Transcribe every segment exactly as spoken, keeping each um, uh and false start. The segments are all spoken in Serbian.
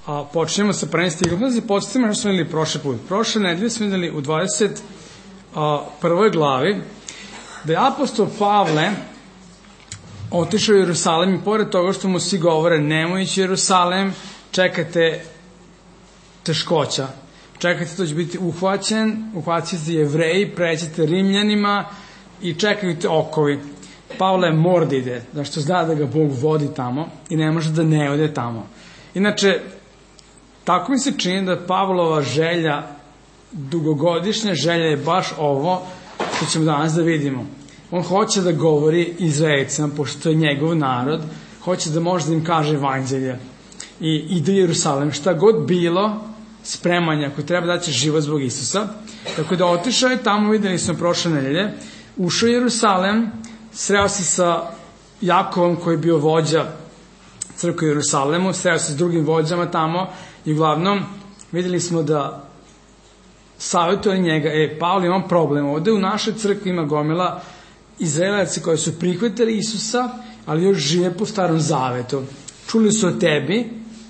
A počinjemo sa prvim stihom. Da se podsjetimo što smo vidjeli prošle put. Prošle nedelje smo vidjeli u dvadeset prvoj glavi da je apostol Pavle otišao u Jerusalim i pored toga što mu svi govore nemoj ići u Jerusalim, čekate teškoća. Čekajte, to će biti uhvaćen, uhvaćate Jevreji, prećete Rimljanima i čekajte okovi. Pavle mora da ide, zašto zna da ga Bog vodi tamo i ne može da ne ode tamo. Inače, tako mi se čini da Pavlova želja, dugogodišnja želja je baš ovo što ćemo danas da vidimo. On hoće da govori Izraelcima, pošto je njegov narod, hoće da može da im kaže evanđelje. I ide u Jerusalim, šta god bilo, spremanja, ako treba daće život zbog Isusa. Tako da otišao je tamo, videli smo prošle nedelje, ušao u Jerusalim, sreo se sa Jakovom koji je bio vođa crkve u Jerusalimu, sreo se s drugim vođama tamo i uglavnom videli smo da savjetuje njega, e, Pavle, imam problem, ovde u našoj crkvi ima gomila Izraelaca koji su prihvatili Isusa, ali još žive po starom zavetu. Čuli su o tebi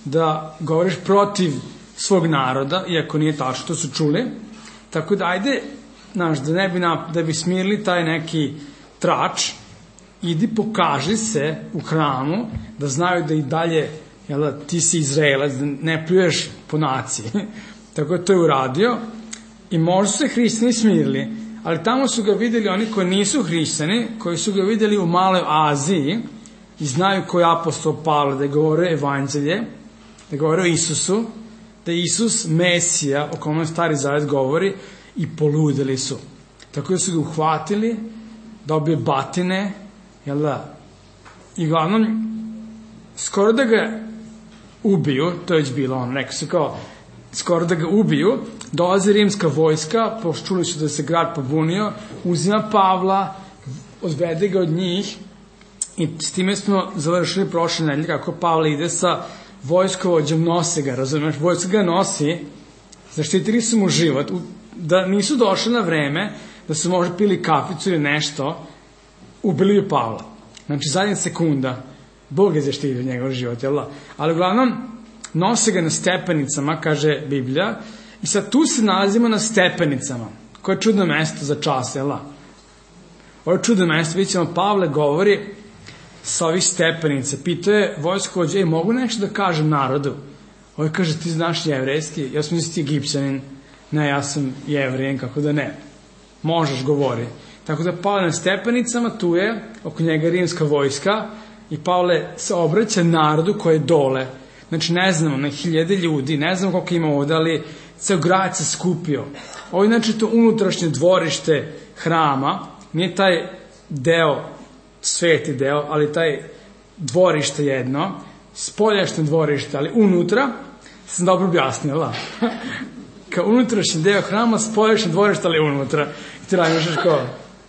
da govoriš protiv svog naroda, iako nije tačno, to su čuli. Tako da ajde, znaš, da ne bi, na, da bi smirili taj neki trač, idi pokaži se u hramu, da znaju da i dalje, jel da, ti si Izraelac, da ne pljuješ po naciji. Tako da to je uradio i možda su se hrišćani smirili, ali tamo su ga videli oni koji nisu hrišćani, koji su ga videli u Maloj Aziji i znaju ko je apostol Pavle, da je govorio evanđelje, da je govorio o Isusu, da je Isus Mesija, o kome Stari Zavet govori, i poludeli su. Tako da su ga uhvatili, dobio batine, jel da? I uglavnom, skoro da ga ubiju, to je već bilo ono, rekao su kao, skoro da ga ubiju, dolazi rimska vojska, čuli su da se grad pobunio, uzima Pavla, odvede ga od njih i s time smo završili prošle nedelje kako Pavle ide sa vojskovođom, nose ga, razumiješ, vojska ga nosi, zaštitili su mu život, da nisu došli na vreme, da su možda pili kaficu ili nešto, ubili bi Pavla. Znači, zadnja sekunda, Bog je zaštitio njegov život, jel da? Ali uglavnom, nose ga na stepenicama, kaže Biblija, i sad tu se nalazimo na stepenicama, koje je čudno mesto za čas, jel da? Ovo je čudno mesto, vidjet ćemo, Pavle govori sa ovih stepenica, pitao je vojskovođa, ej, mogu nešto da kažem narodu? Ovo kaže, ti znaš jevrejski? Ja sam misli ti Egipćanin. Ne, ja sam jevrijen, kako da ne. Možeš, govori. Tako da Pavle na stepenicama, tu je, oko njega rimska vojska, i Pavle se obraća narodu koje je dole. Znači, ne znamo, na hiljade ljudi, ne znamo koliko ima ovde, ali ceo grad se skupio. Ovo je, znači, to unutrašnje dvorište hrama, nije taj deo, sveti deo, ali taj dvorište jedno, spoljašnje dvorište, ali unutra, sam dobro objasnio, da? Kao unutrašnji deo hrama, spoljašnje dvorište, ali unutra. I ti radimo što kao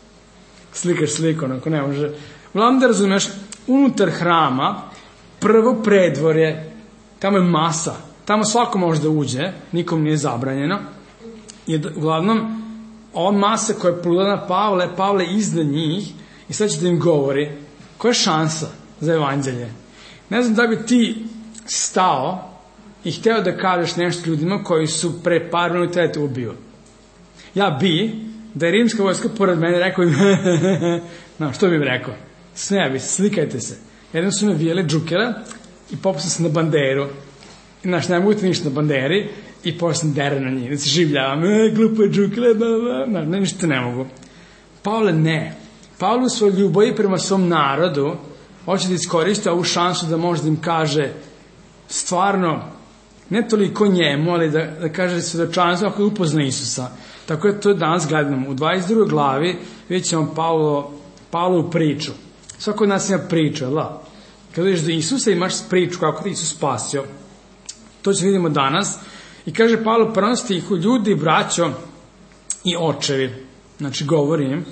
slikaš sliku, onako ne može. Uglavnom da razumeš, unutar hrama, prvo predvorje, tamo je masa, tamo svako može da uđe, nikom nije zabranjeno. I uglavnom, ova masa koja je plula na Pavle, Pavle iznad njih, i sad će da im govori, koja je šansa za evanđelje? Ne znam da bi ti stao i hteo da kažeš nešto ljudima koji su pre par minuta te ubio. Ja bi, da je rimska vojska pored mene rekao, no, što bi im rekao? Smeja bi se, slikajte se. Jednom su me vijeli džukera i popusam se na banderu. Znaš, ne mogu ti ništa na banderi i počnem dere na njih, da se življavam, e, glupo je džukera, znaš, ne, ništa ne mogu. Pavle ne. Pavle u svoj ljubavi prema svom narodu hoće da iskoristi ovu šansu da možda im kaže stvarno, ne toliko njemu, ali da, da kaže svedočanstvo ako je upozna Isusa. Tako je to danas gledamo. U dvadeset drugoj glavi vidjet ćemo Pavlo, Pavlovu priču. Svako od nas ima priču, jel da? Kada vidiš do Isusa imaš priču kako te Isus spasio. To će vidimo danas. I kaže Pavlo u prvom stihu, ljudi, braćo i očevi. Znači, govori im.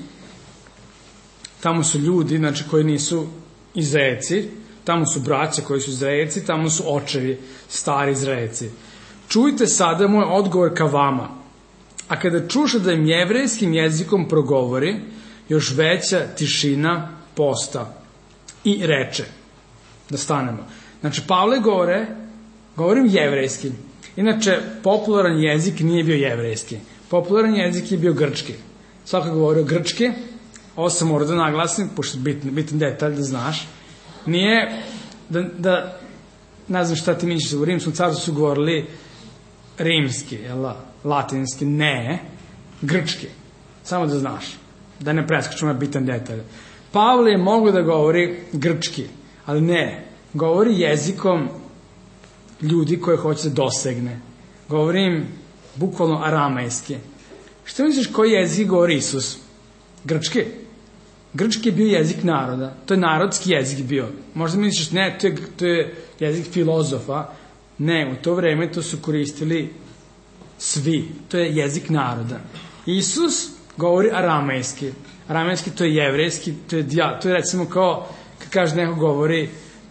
Tamo su ljudi, znači, koji nisu Izraelci, tamo su braća koji su Izraelci, tamo su očevi, stari Izraelci. Čujte sada moj odgovor ka vama. A kada čuše da im jevrejskim jezikom progovori, još veća tišina posta. I reče, da stanemo. Znači, Pavle gore Govorim jevrejski. Inače, popularan jezik nije bio jevrejski. Popularan jezik je bio grčki. Svako je govorio grčki, ovo sam morao da naglasim, pošto je bitan, bitan detalj da znaš. Nije da, da ne znam šta ti misliš, u Rimskom carstvu su govorili rimski, jel, latinski, ne, grčki. Samo da znaš, da ne preskačemo bitan detalj. Pavle je mogao da govori grčki, ali ne, govori jezikom ljudi koje hoće da dosegne. Govorim bukvalno aramejski. Što misliš koji jezik govori Isus? Grčki. Grčki je bio jezik naroda. To je narodski jezik bio. Možda misliš, ne, to je, to je jezik filozofa. Ne, u to vreme to su koristili svi. To je jezik naroda. Isus govori aramejski. Aramejski to je jevrejski, to je, to je recimo kao, kad kaže neko govori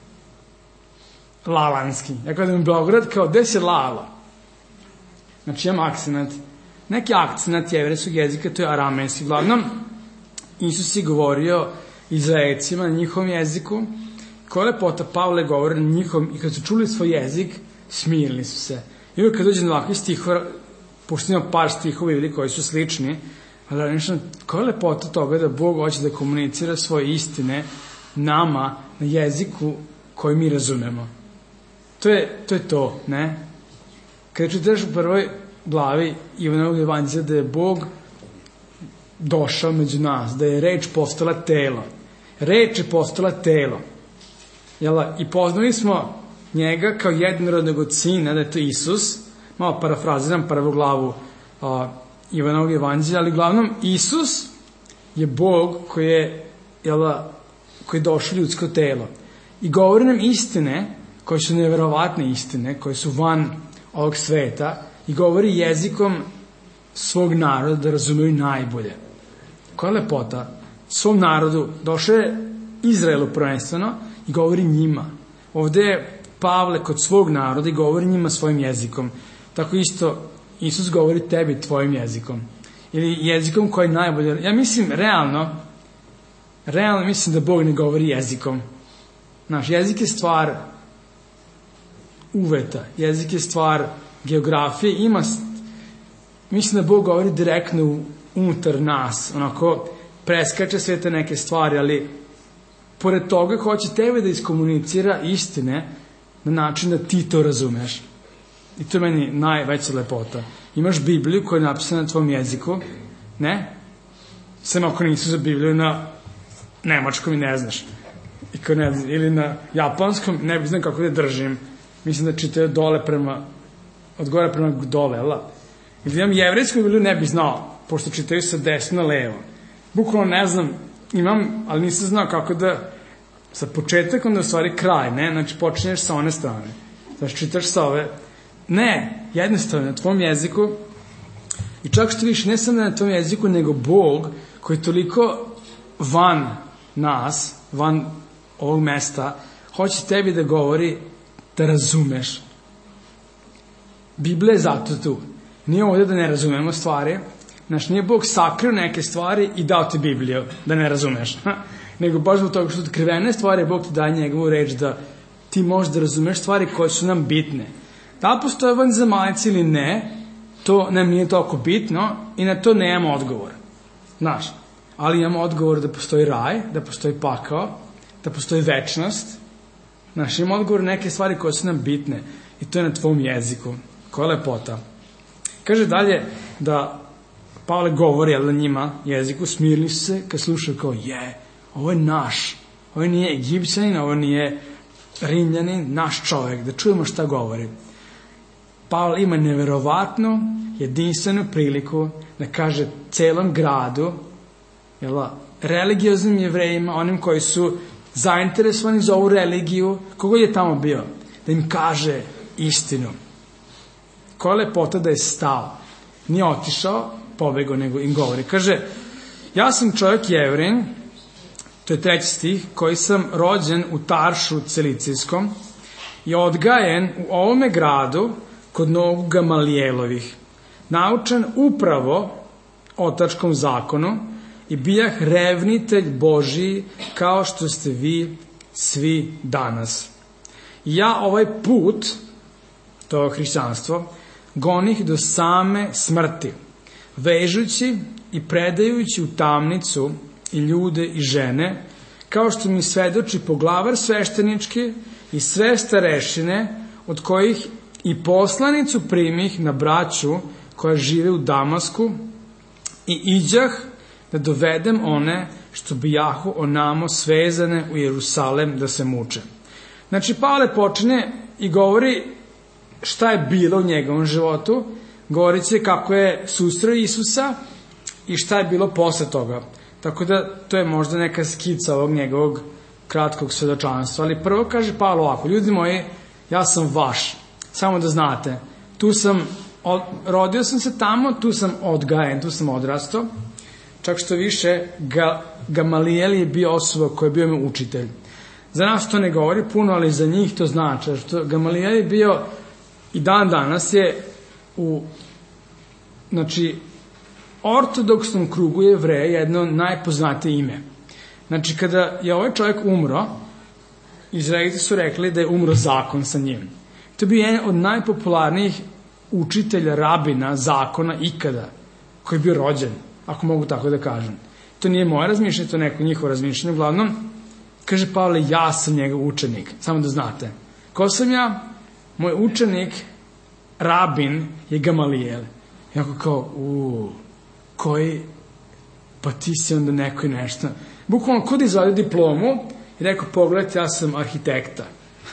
lalanski. Ja kada mi Beograd, kao, gde se lala? Znači, imam akcenat. Neki akcenat jevrejskog jezika, to je aramejski. Glavnom, Isus je govorio Izraelcima na njihovom jeziku. Koja lepota, Pavle govori na njihovom, i kad su čuli svoj jezik, smirili su se. I uvijek kad dođe na ovakvi stihova, pošto ima par stihova ili koji su slični, ali nešto, koja lepota toga da Bog hoće da komunicira svoje istine nama na jeziku koji mi razumemo. To je to, je to ne? Kada čitaš u prvoj glavi Ivanovog evanđelja da je Bog došao među nas, da je reč postala telo. Reč je postala telo. Jela? I poznali smo njega kao jednorodnog od sina, da je to Isus. Malo parafraziram prvu glavu a, Ivanovog evanđelja, ali uglavnom Isus je Bog koji je, jela, koji je došao ljudsko telo. I govori nam istine, koje su neverovatne istine, koje su van ovog sveta, i govori jezikom svog naroda da razumeju najbolje. Koja lepota? Svom narodu došao je Izraelu prvenstveno i govori njima. Ovde je Pavle kod svog naroda i govori njima svojim jezikom. Tako isto Isus govori tebi tvojim jezikom. Ili jezikom koji je najbolje. Ja mislim, realno, realno mislim da Bog ne govori jezikom. Naš jezik je stvar uveta. Jezik je stvar geografije. Ima, mislim da Bog govori direktno unutar nas. Onako, preskače sve te neke stvari, ali pored toga hoće tebe da iskomunicira istine na način da ti to razumeš. I to je meni najveća lepota. Imaš Bibliju koja je napisana na tvom jeziku, ne? Samo ako nisu za Bibliju na nemačkom i ne znaš. I kao ne znam, ili na japanskom, ne bi znam kako da držim. Mislim da čitaju dole prema, od gore prema dole, ala? Ili imam jevrejsku Bibliju, ne bi znao, pošto čitaju sa desno na levo. Bukvalno ne znam, imam, ali nisam znao kako da, sa početak onda u stvari kraj, ne? Znači počinješ sa one strane. Znači čitaš sa ove. Ne, jednostavno na tvom jeziku, i čak što više, ne samo na tvom jeziku, nego Bog, koji je toliko van nas, van ovog mesta, hoće tebi da govori da razumeš. Biblija je zato tu. Nije ovdje da ne razumemo stvari. Znači, nije Bog sakrio neke stvari i dao ti Bibliju da ne razumeš. Nego baš zbog toga što su otkrivene stvari, Bog ti daje njegovu reč da ti možeš da razumeš stvari koje su nam bitne. Da li postoje vanzemaljci ili ne, to nam nije toliko bitno i na to nemamo odgovor. Znaš, ali imamo odgovor da postoji raj, da postoji pakao, da postoji večnost. Znaš, imamo odgovor na neke stvari koje su nam bitne i to je na tvom jeziku. Koja lepota. Kaže dalje da Pavle govori, ali na njima jeziku, smirili su se kad slušaju kao, je, ovo je naš, ovo nije Egipćanin, ovo nije Rimljanin, naš čovjek, da čujemo šta govori. Pavle ima neverovatnu, jedinstvenu priliku da kaže celom gradu, jel, religioznim jevrejima, onim koji su zainteresovani za ovu religiju, kogod je tamo bio, da im kaže istinu. Koja lepota da je stao. Nije otišao, pobegao, nego im govori. Kaže, ja sam čovjek Jevrin, to je treći stih, koji sam rođen u Taršu Cilicijskom i odgajen u ovome gradu kod nogu Gamalijelovih, naučen upravo otačkom zakonu i bijah revnitelj Božiji kao što ste vi svi danas. I ja ovaj put to hrišćanstvo, gonih do same smrti, vežući i predajući u tamnicu i ljude i žene, kao što mi svedoči poglavar sveštenički i sve starešine, od kojih i poslanicu primih na braću koja žive u Damasku, i iđah da dovedem one što bijahu onamo svezane u Jerusalem da se muče. Znači, Pavle počne i govori šta je bilo u njegovom životu, govorit će kako je susreo Isusa i šta je bilo posle toga. Tako da to je možda neka skica ovog njegovog kratkog svedočanstva. Ali prvo kaže Pavle ovako: ljudi moji, ja sam vaš, samo da znate, tu sam, od, rodio sam se tamo, tu sam odgajen, tu sam odrastao, čak što više, Ga, Gamalijel je bio osoba koja je bio mi učitelj. Za nas to ne govori puno, ali za njih to znači, što Gamalijel je bio i dan danas je u, znači, ortodoksnom krugu Jevreja jedno najpoznatije ime. Znači, kada je ovaj čovjek umro, Izraeliti su rekli da je umro zakon sa njim. To je bio jedan od najpopularnijih učitelja, rabina, zakona ikada, koji je bio rođen, ako mogu tako da kažem. To nije moje razmišljanje, to je neko njihovo razmišljanje. Uglavnom, kaže Pavle, ja sam njegov učenik, samo da znate. Ko sam ja? Moj učenik, rabin, je Gamalijel. I ako kao, uuu, koji, pa ti si onda neko i nešto. Bukvalno, kod izvadio diplomu i rekao, pogledajte, ja sam arhitekta.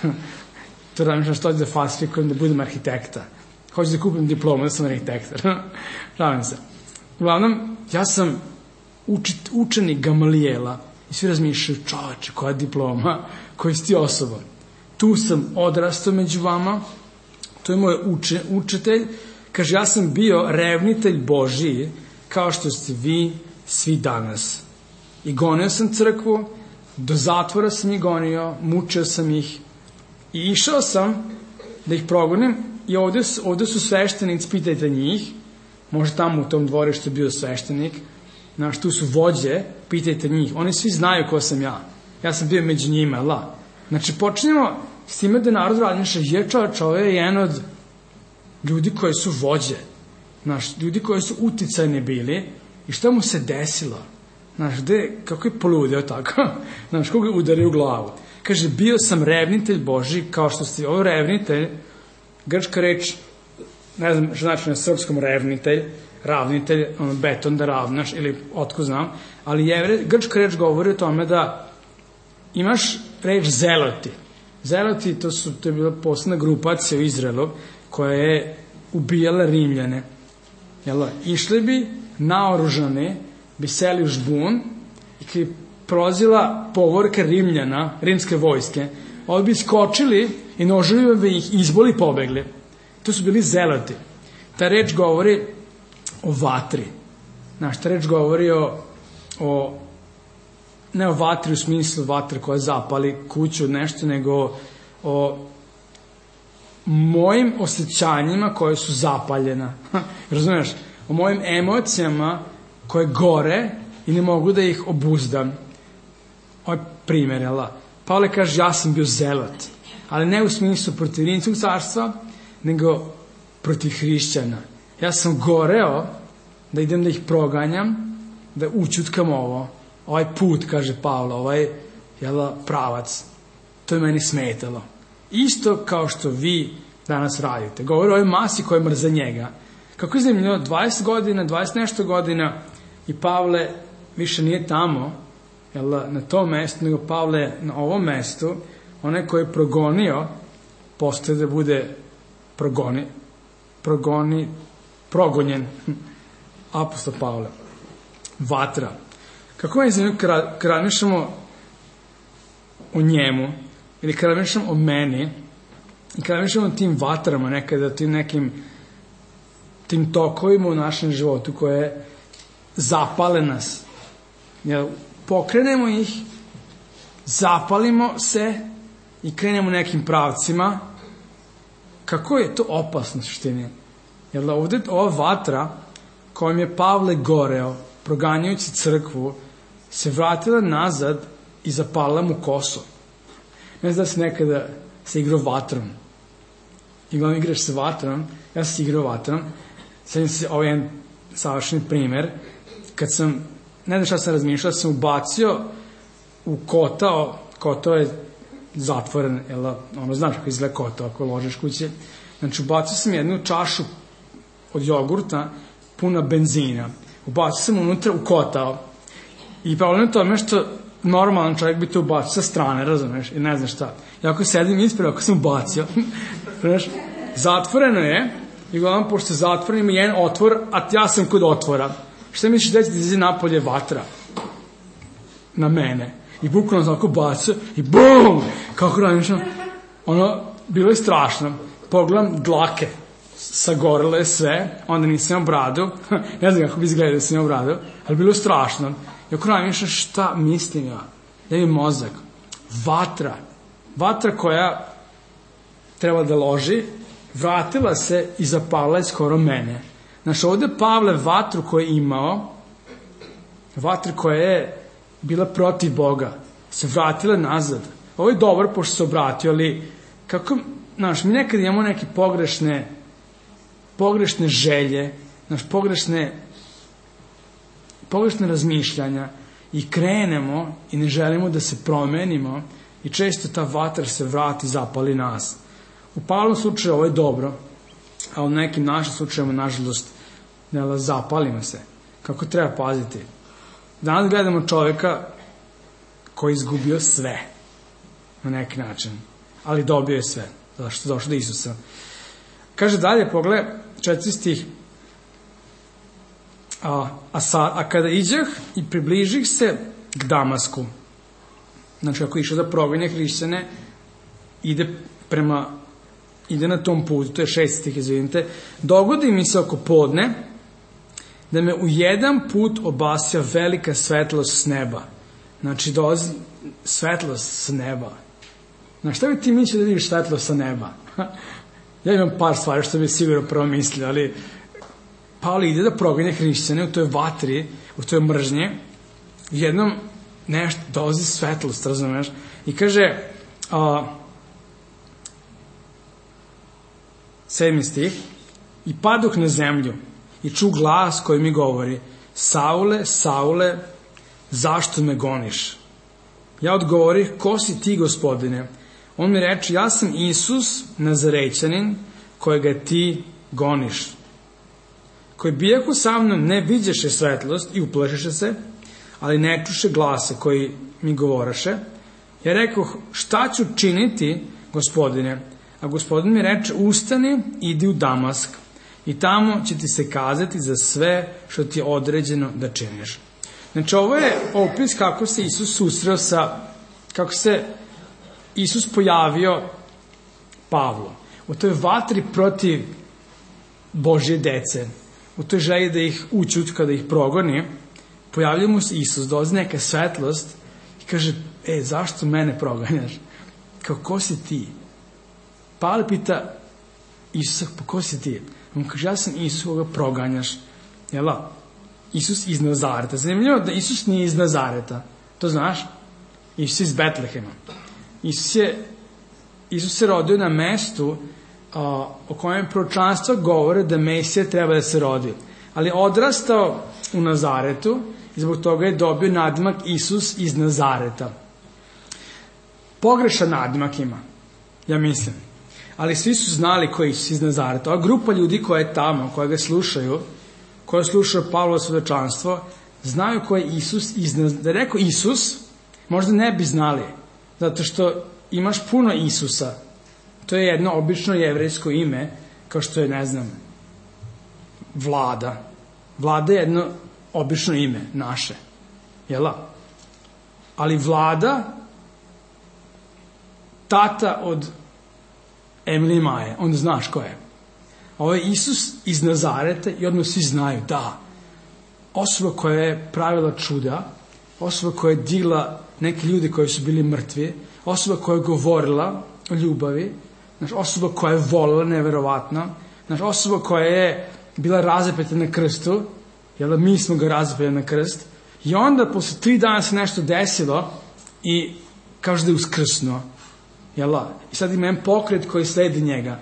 To radim što da falsifikujem da budem arhitekta. Hoću da kupim diplomu da sam arhitekta. Žalim se. Uglavnom, ja sam učit, učenik Gamalijela i svi razmišljaju, čoveče, koja diploma, koji si ti osoba. Tu sam odrastao među vama, to je moj uče, učitelj. Kaže, ja sam bio revnitelj Božiji, kao što ste vi svi danas. I gonio sam crkvu, do zatvora sam ih gonio, mučio sam ih i išao sam da ih progonim i ovde, ovde su sveštenici, pitajte njih, možda tamo u tom dvorištu je bio sveštenik, znaš, tu su vođe, pitajte njih, oni svi znaju ko sam ja. Ja sam bio među njima, la. Znači, počnemo s time da narod razmišlja, je čovječ, ovo je jedan od ljudi koji su vođe, znaš, ljudi koji su uticajni bili i šta mu se desilo? Znaš, gde, kako je poludio tako? Znaš, koga je udario u glavu? Kaže, bio sam revnitelj Božji, kao što ste, ovo revnitelj, grčka reč, ne znam što znači na srpskom revnitelj, ravnitelj, ono, beton da ravnaš, ili otko znam, ali jevre, grčka reč govori o tome da imaš reč zeloti. Zeloti, to, su, to je bila posebna grupacija u Izraelu, koja je ubijala Rimljane. Jel, išli bi naoružani, bi seli u žbun i kad bi prolazila povorka Rimljana, rimske vojske, oni bi skočili i nožili bi ih izboli i pobegli. To su bili zeloti. Ta reč govori o vatri. Znaš, ta reč govori o, o ne o vatri u smislu vatre koja zapali kuću nešto, nego o mojim osjećanjima koje su zapaljena. Razumiješ? O mojim emocijama koje gore i ne mogu da ih obuzdam. Ovo je primjer, jel da? Pavle kaže, ja sam bio zelat, ali ne u smislu protiv rimskog carstva, nego protiv hrišćana. Ja sam goreo da idem da ih proganjam, da učutkam ovo, ovaj put, kaže Pavle, ovaj, jel da, pravac. To je meni smetalo. Isto kao što vi danas radite. Govori o ovoj masi koja je mrza njega. Kako je zanimljivo, dvadeset godina, dvadeset nešto godina i Pavle više nije tamo, jel, na tom mestu, nego Pavle na ovom mestu, onaj koji je progonio, postoje da bude progoni, progoni, progonjen, apostol Pavle. Vatra. Kako je zanimljivo kada razmišljamo o njemu, ili kada razmišljamo o meni, i kada razmišljamo o tim vatrama nekada, tim nekim tim tokovima u našem životu koje zapale nas. Jel, pokrenemo ih, zapalimo se i krenemo nekim pravcima. Kako je to opasno suštini? Jer ovdje ova vatra kojom je Pavle goreo, proganjajući crkvu, se vratila nazad i zapala mu kosu. Ne znam da se nekada se igrao vatrom. i glavno igraš sa vatrom, ja sam igrao vatrom, sad se ovaj jedan savršeni primer, kad sam, ne znam šta sam razmišljao, sam ubacio u kotao, kotao je zatvoren, jel, ono znaš kako izgleda kotao ako ložeš kuće, znači ubacio sam jednu čašu od jogurta puna benzina, ubacio sam unutra u kotao i problem je tome što normalan čovjek bi to ubacio sa strane, razumeš, i ne znam šta. Ja ako sedim ispred, ako sam ubacio, znaš, zatvoreno je, i gledam, pošto je zatvoreno, ima jedan otvor, a ja sam kod otvora. Šta misliš da će ti izađe napolje vatra? Na mene. I bukvalno tako bacio, i bum! Kako radim, ono, bilo je strašno. Pogledam dlake, sagorele sve, onda nisam imao bradu, ne znam kako bi izgledao da sam imao bradu, ali bilo je strašno. I ako radim, šta mislim ja? Da je mozak. Vatra. Vatra koja treba da loži, vratila se i zapala je skoro mene. Znaš, ovde Pavle vatru koju je imao, vatru koja je bila protiv Boga, se vratila nazad. Ovo je dobro pošto se obratio, ali kako, znaš, mi nekad imamo neke pogrešne, pogrešne želje, znaš, pogrešne, pogrešne razmišljanja i krenemo i ne želimo da se promenimo i često ta vatra se vrati i zapali nas. U Pavlom slučaju ovo je dobro, a u nekim našim slučajima, nažalost, ne, zapalimo se. Kako treba paziti? Danas gledamo čoveka koji je izgubio sve, na neki način, ali dobio je sve, zašto je došlo do Isusa. Kaže dalje, pogled, četiri stih, a, a, sa, a kada iđeh i približih se k Damasku, znači ako išao da proganja hrišćane, ide prema, ide na tom putu, to je šest stih, izvinite, dogodi mi se oko podne, da me u jedan put obasja velika svetlost s neba. Znači, dolazi svetlost s neba. Znaš, šta bi ti mislio da vidiš svetlost sa neba? Ja imam par stvari što bi sigurno prvo mislio, ali Pavle ide da proganja hrišćane u toj vatri, u toj mržnje, jednom nešto, dolazi svetlost, razumeš? I kaže, a, sedmi stih, i padoh na zemlju, i ču glas koji mi govori, Saule, Saule, zašto me goniš? Ja odgovorih, ko si ti, Gospodine? On mi reče, ja sam Isus, Nazarećanin, kojega ti goniš. Koji bijako sa mnom ne viđeše svetlost i uplašiše se, ali ne čuše glase koji mi govoraše. Ja rekoh, šta ću činiti, Gospodine? A Gospodin mi reče, ustani, idi u Damask. I tamo će ti se kazati za sve što ti je određeno da činiš. Znači, ovo je opis kako se Isus susreo sa, kako se Isus pojavio Pavlu. U toj vatri protiv Božje dece, u toj želji da ih učutka, da ih progoni, pojavlja mu se Isus, dolazi neka svetlost i kaže, e, zašto mene proganjaš? Kao, ko si ti? Pavle pita Isusa, pa ko si ti? On kaže, ja sam Isus koga proganjaš. Jela? Isus iz Nazareta. Zanimljivo da Isus nije iz Nazareta. To znaš? Isus je iz Betlehema. Isus je, Isus se rodio na mestu a, o kojem proročanstva govore da Mesija treba da se rodi. Ali odrastao u Nazaretu i zbog toga je dobio nadimak Isus iz Nazareta. Pogrešan nadimak ima, ja mislim. Ali svi su znali ko je Isus iz Nazareta. Ova grupa ljudi koja je tamo, koja ga slušaju, koja slušaju Pavlovo svedočanstvo, znaju ko je Isus iz Nazareta. Da je rekao Isus, možda ne bi znali, zato što imaš puno Isusa. To je jedno obično jevrejsko ime, kao što je, ne znam, Vlada. Vlada je jedno obično ime, naše. Jela? Ali Vlada, tata od Emily Maje, onda znaš ko je. Ovo je Isus iz Nazareta i odmah svi znaju, da, osoba koja je pravila čuda, osoba koja je digla neke ljudi koji su bili mrtvi, osoba koja je govorila o ljubavi, znaš, osoba koja je volila neverovatno, znaš, osoba koja je bila razapeta na krstu, jel, mi smo ga razapeli na krst, i onda posle tri dana se nešto desilo i kaže da je uskrsnuo. Jel, i sad ima jedan pokret koji sledi njega.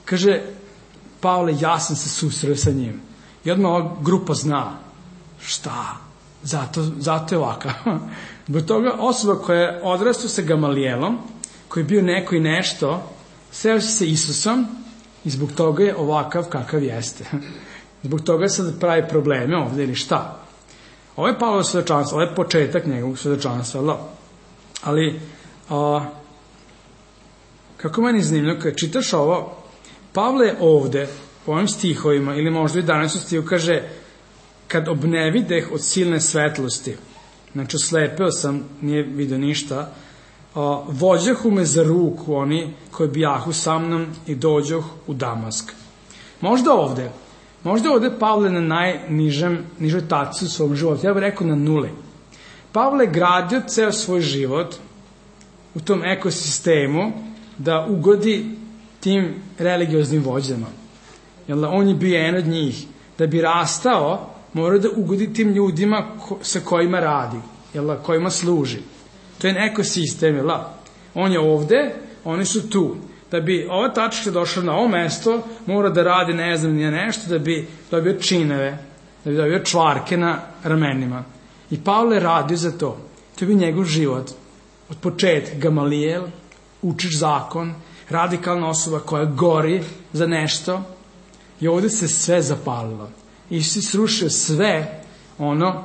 Kaže, Pavle, ja sam se susreo sa njim. I odmah ova grupa zna. Šta? Zato, zato je ovaka. Zbog toga osoba koja je odrastao sa Gamalijelom, koji je bio neko i nešto, sreo se sa Isusom i zbog toga je ovakav kakav jeste. Zbog toga sad pravi probleme ovde ili šta? Ovo je Pavlovo svedočanstvo, ovo je početak njegovog svedočanstva. Ali, a, kako meni zanimljivo, kad čitaš ovo, Pavle je ovde, po ovim stihovima, ili možda i danas u stihu, kaže, kad obnevideh od silne svetlosti, znači oslepeo sam, nije vidio ništa, a, vođahu me za ruku oni koji bijahu sa mnom i dođoh u Damask. Možda ovde, možda ovde Pavle na najnižem, nižoj taci u svom životu, ja bih rekao na nuli. Pavle je gradio ceo svoj život u tom ekosistemu da ugodi tim religioznim vođama. Jel da, on je bio jedan od njih. Da bi rastao, mora da ugodi tim ljudima ko, sa kojima radi, jel da, kojima služi. To je jedan ekosistem, jel da? On je ovde, oni su tu. Da bi ova tačka došla na ovo mesto, mora da radi ne znam nije nešto, da bi dobio čineve, da bi dobio čvarke na ramenima. I Pavle radio za to. To je bio njegov život. Od početka Gamalijel, učiš zakon, radikalna osoba koja gori za nešto, i ovde se sve zapalilo. Isus je srušio sve ono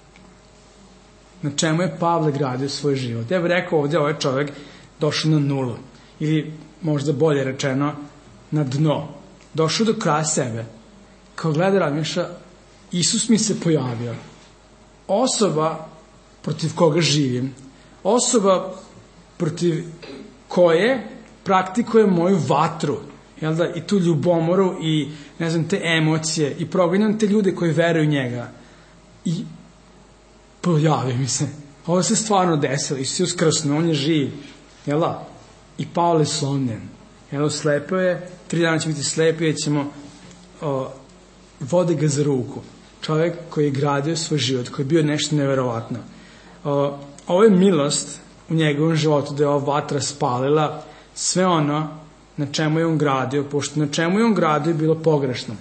na čemu je Pavle gradio svoj život. Ja bih rekao ovde ovaj čovjek došao na nulu. Ili možda bolje rečeno na dno. Došao do kraja sebe. Kao gleda razmišlja, Isus mi se pojavio. Osoba protiv koga živim. Osoba protiv koje praktikuje moju vatru. Jel da? I tu ljubomoru i ne znam, te emocije. I proganjam te ljude koji veruju njega. I pojavio mi se. Ovo se stvarno desilo. Isus je uskrsnuo, on je živ. Jel da? I Pavle je slomljen. Jel, slepio je, tri dana će biti slepio, jer ćemo o, vode ga za ruku. Čovjek koji je gradio svoj život, koji je bio nešto neverovatno. O, ovo je milost u njegovom životu, da je ova vatra spalila sve ono na čemu je on gradio, pošto na čemu je on gradio je bilo pogrešno.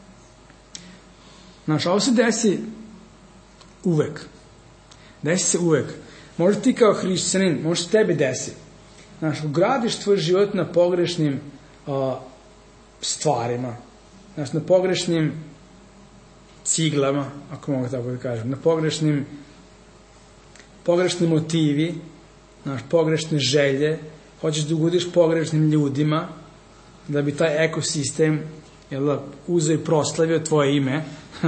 Znaš, ovo se desi uvek. Desi se uvek. Možda ti kao hrišćanin, možda se tebi desi. Znaš, gradiš tvoj život na pogrešnim uh, stvarima. Znaš, na pogrešnim ciglama, ako mogu tako da kažem, na pogrešnim pogrešni motivi, znaš, pogrešne želje, hoćeš da ugodiš pogrešnim ljudima, da bi taj ekosistem, jel da, uzeo i proslavio tvoje ime,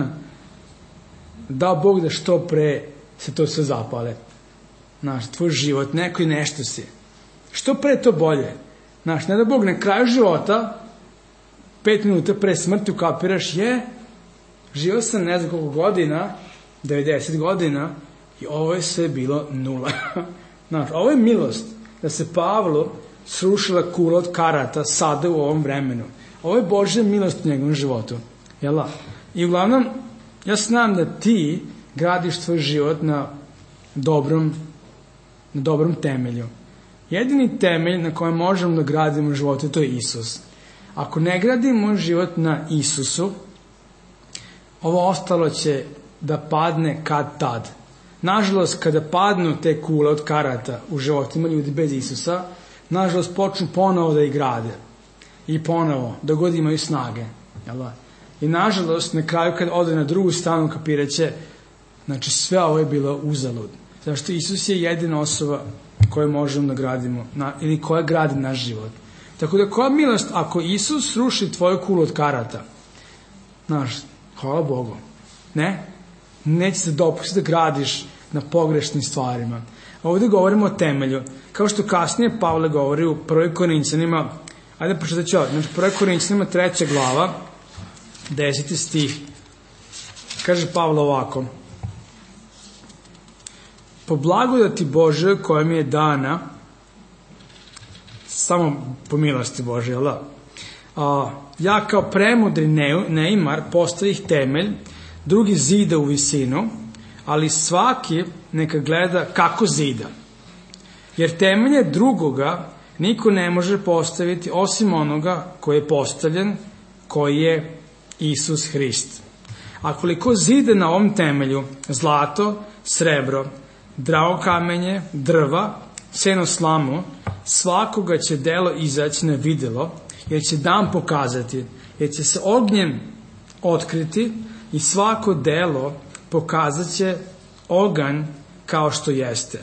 dao Bog da što pre se to sve zapale. Znaš, tvoj život, neko i nešto si. Što pre to bolje. Znaš, ne da Bog na kraju života, pet minuta pre smrti ukapiraš, je, živio sam ne znam koliko godina, devedeset godina, i ovo je sve bilo nula. Znaš, ovo je milost, da se Pavlu srušila kula od karata sada u ovom vremenu. Ovo je Božja milost u njegovom životu. Jel' I uglavnom, ja znam da ti gradiš tvoj život na dobrom, na dobrom temelju. Jedini temelj na kojem možemo da gradimo život, to je Isus. Ako ne gradimo život na Isusu, ovo ostalo će da padne kad tad. Nažalost, kada padnu te kule od karata u životima ljudi bez Isusa, nažalost počnu ponovo da ih grade. I ponovo, da god imaju snage. I nažalost, na kraju kad ode na drugu stranu kapiraće, znači sve ovo je bilo uzalud. Zašto Isus je jedina osoba koju možemo da gradimo, na, ili koja gradi naš život. Tako da koja milost, ako Isus sruši tvoju kulu od karata, znaš, hvala Bogu, ne? Neće se dopustiti da gradiš na pogrešnim stvarima. Ovdje govorimo o temelju. Kao što kasnije Pavle govori u prvoj Korinćanima, ajde pročitat ću ovdje, znači prvoj Korinćanima treća glava, deseti stih, kaže Pavle ovako: po blagodati Božoj koja mi je dana, samo po milosti Božje, jel da? A, ja kao premudri ne, neimar postavih temelj, drugi zida u visinu, ali svaki neka gleda kako zida. Jer temelje drugoga niko ne može postaviti osim onoga koji je postavljen, koji je Isus Hrist. A koliko zide na ovom temelju zlato, srebro, drago kamenje, drva, seno slamu, svakoga će delo izaći na videlo, jer će dan pokazati, jer će se ognjem otkriti i svako delo pokazat će oganj kao što jeste.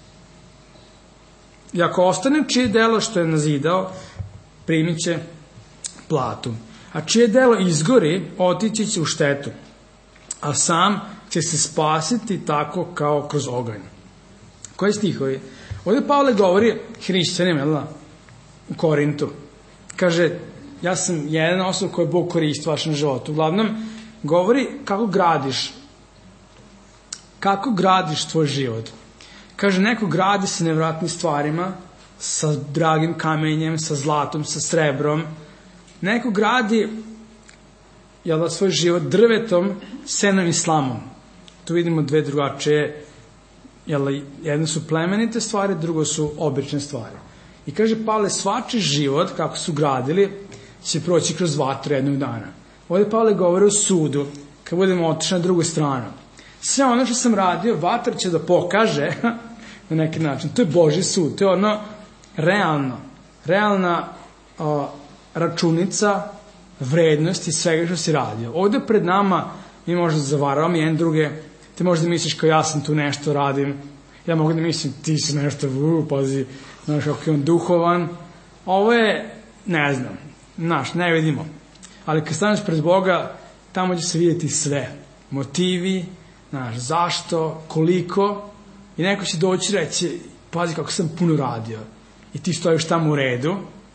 I ako ostane čije delo što je nazidao, primit će platu. A čije delo izgori, otići će u štetu. A sam će se spasiti tako kao kroz oganj. Koji stihovi? Ovdje Pavle govori hrišćanima, jel da? U Korintu. Kaže, ja sam jedan osoba koju Bog koristi u vašem životu. Uglavnom, govori kako gradiš. Kako gradiš tvoj život. Kaže, neko gradi sa nevratnim stvarima, sa dragim kamenjem, sa zlatom, sa srebrom. Neko gradi, jel da, svoj život drvetom, senom i slamom. Tu vidimo dve drugačije, jel da, jedno su plemenite stvari, drugo su obične stvari. I kaže Pavle, svačiji život, kako su gradili, će proći kroz vatru jednog dana. Ovdje Pavle govori o sudu, kad budemo otišli na drugu stranu. Sve ono što sam radio, vatra će da pokaže na neki način. To je Božji sud, to je ono realno, realna o, računica vrednosti svega što si radio. Ovdje pred nama mi možda zavaravamo jedan druge, ti možda misliš kao ja sam tu nešto radim, ja mogu da mislim ti si nešto, u, pazi, znaš kako je on duhovan. Ovo je, ne znam, znaš, ne vidimo. Ali kad staneš pred Boga, tamo će se vidjeti sve. Motivi, znaš, zašto, koliko. I neko će doći i reći, pazi kako sam puno radio. I ti stojiš tamo u redu,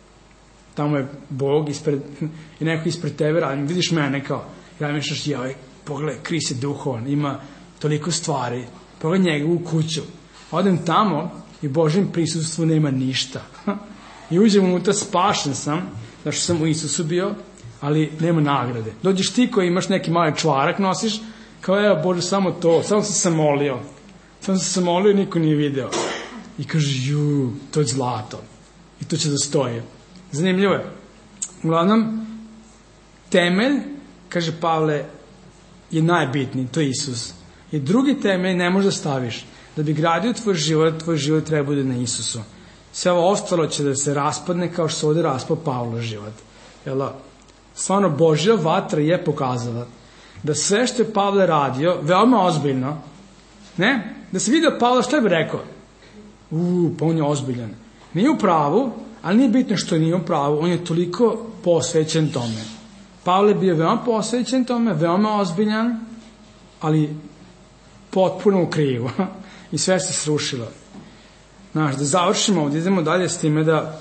tamo je Bog ispred, i neko ispred tebe radi. Vidiš mene kao, ja mišljaš, joj, pogledaj, Kris je duhovan, ima toliko stvari. Pogledaj njega u kuću. Odem tamo i Božjem prisustvu nema ništa. I uđem unutra, spašen sam, zato što sam u Isusu bio, ali nema nagrade. Dođeš ti koji imaš neki mali čvarak, nosiš, kao evo Bože, samo to, samo sam se molio. Samo sam se molio i niko nije video. I kaže, ju, to je zlato. I to će da stoji. Zanimljivo je. Uglavnom, temelj, kaže Pavle, je najbitniji, to je Isus. I drugi temelj ne možeš da staviš. Da bi gradio tvoj život, tvoj život treba bude na Isusu. Sve ovo ostalo će da se raspadne kao što se ovdje raspao Pavlov život. Jel' stvarno Božja vatra je pokazala da sve što je Pavle radio, veoma ozbiljno, ne? Da se vidio Pavla, što bi rekao? Uuu, pa on je ozbiljan. Nije u pravu, ali nije bitno što nije u pravu, on je toliko posvećen tome. Pavle je bio veoma posvećen tome, veoma ozbiljan, ali potpuno u krivu. I sve se srušilo. Znaš, da završimo ovdje, idemo dalje s time da,